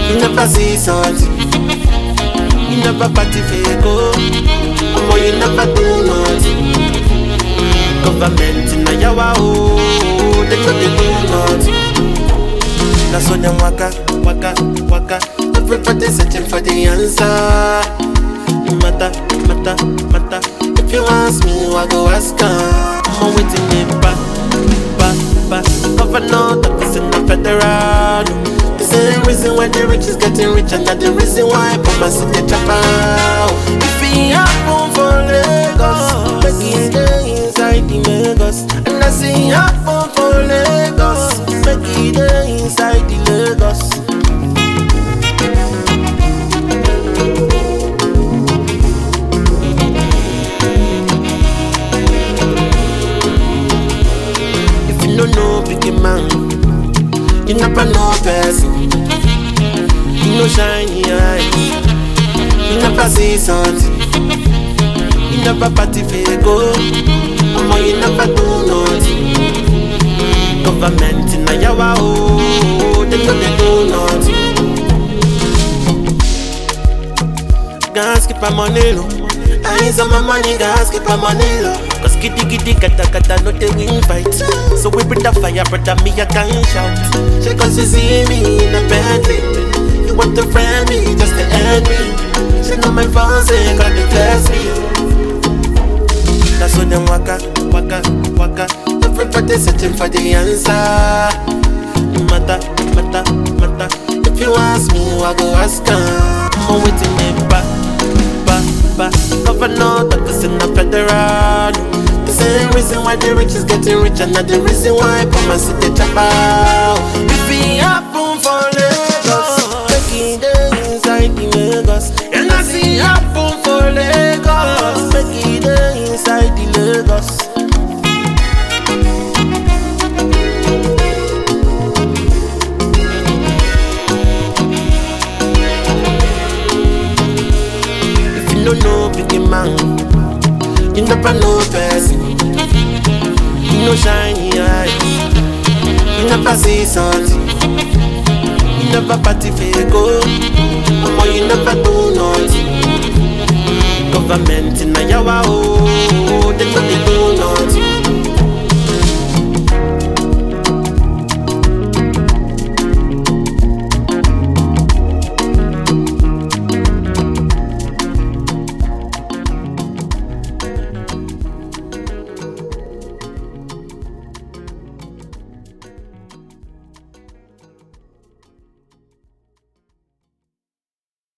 You never see something. You never party fago. Omo, you never do nothing. Government in a yawa oh, they know they do nothing. That's when them waka. Everybody searching for the answer. Matter. If you ask me, I go ask her. I'm waiting in back. Governor, that is in the federal. The same reason why the rich is getting rich, and that's the reason why Papa sit the trap out. If he happen for Lagos, make it stay inside the Lagos. And I see happen for Lagos, make it stay inside the Lagos. No big man, you never know person. You no shiny eyes, you never see something. You never party fago, omo you never do nothing. Government in a yawa oh, they know they do nothing. Gas keep my money low. I ain't some my money, gas keep my money low. Cause kitty kata no they win fight. So we bring the fire, brother me I can't shout. She cause you see me in a Bentley. You want to friend me just to end me. She know my fans ain't got to bless me. That's when them waka. Everybody searching for the answer. Matter. If you ask me, I go ask her. I'm waiting me back. Governor, that is in the federal. The same reason why the rich is getting rich, and not the reason why Papa sit the trap out. If he happen for Lagos, make it day inside the Lagos. And I see happen for Lagos, make it day inside the Lagos. No big man, you never know person. You no shiny eyes, you never see something. You never party fago, omo you never do nothing. Government in